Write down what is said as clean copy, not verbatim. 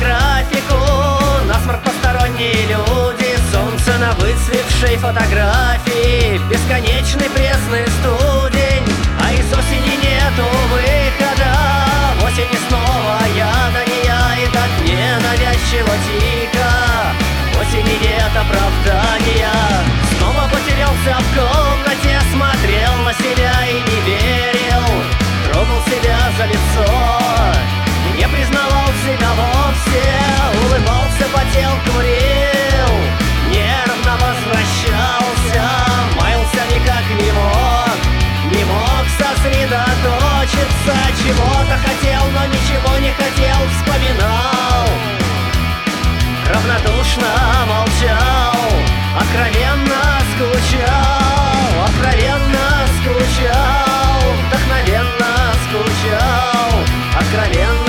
графику, насморк посторонние люди, солнце на выцветшей фотографии, бесконечный пресный студень, а из осени нету выхода. В осени снова я да не я, и так ненавязчиво тихо. В осени нет оправдания. Снова потерялся в комнате, смотрел на себя и не верил, трогал себя за лицо, не признавал себя вовсе, улыбался, потел, курил, нервно возвращался, маялся никак не мог сосредоточиться. Чего-то хотел, но ничего не хотел, вспоминал, равнодушно молчал, откровенно скучал, откровенно скучал, вдохновенно скучал, откровенно